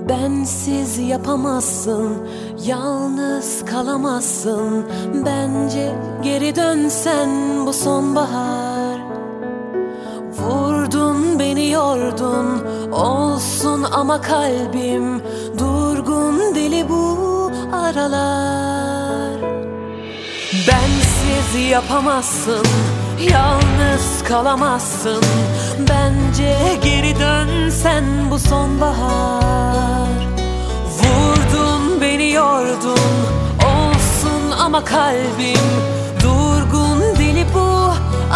Bensiz yapamazsın, yalnız kalamazsın. Bence geri dönsen bu sonbahar. Vurdun beni yordun, olsun ama kalbim durgun deli bu aralar. Bensiz yapamazsın, yalnız kalamazsın. Bence geri dönsen bu sonbahar. Vurdun beni yordun, olsun ama kalbim durgun deli bu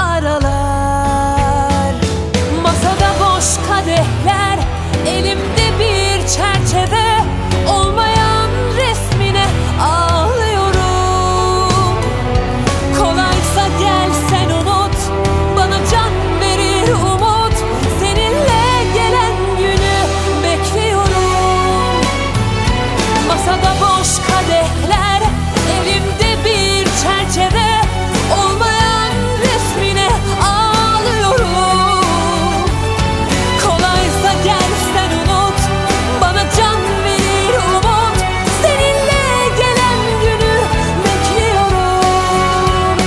aralar. Masada boş kadehler, elimde bir çerçeve, olmayan resmine ağlıyorum. Kolaysa gel sen unut, bana can verir umut. Seninle gelen günü bekliyorum. Masada boş kadehler, elimde bir çerçeve, olmayan resmine ağlıyorum. Kolaysa gel sen unut, bana can verir umut. Seninle gelen günü bekliyorum.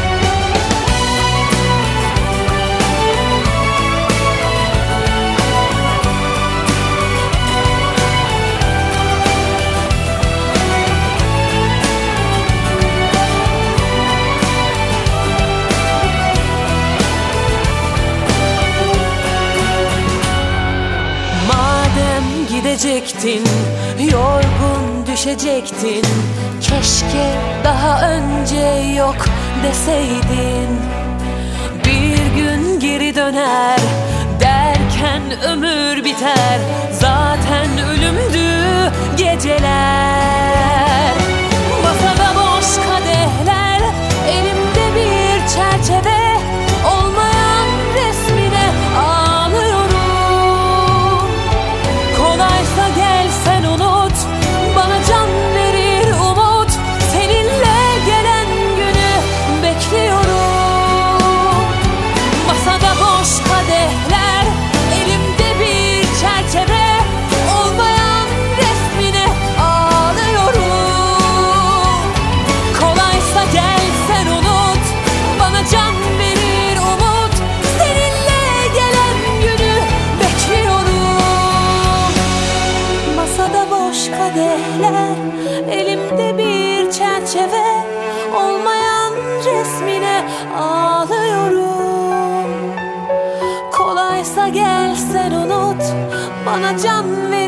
Madem gidecektin, yorgun düşecektin, keşke daha önce yok deseydin. Bir gün geri döner derken ömür biter, zaten ölümdü geceler. Masada boş kadehler, elimde bir çerçeve, olmayan resmine ağlıyorum. Kolaysa gel sen unut, bana can verir umut. Seninle gelen günü bekliyorum. Masada boş kadehler, elimde bir çerçeve, olmayan resmine ağlıyorum. Kolaysa gel sen unut, bana can verir umut. Seninle gelen günü bekliyorum. Masada boş kadehler, elimde bir çerçeve, olmayan resmine ağlıyorum. Kolaysa gel sen unut, bana can ver.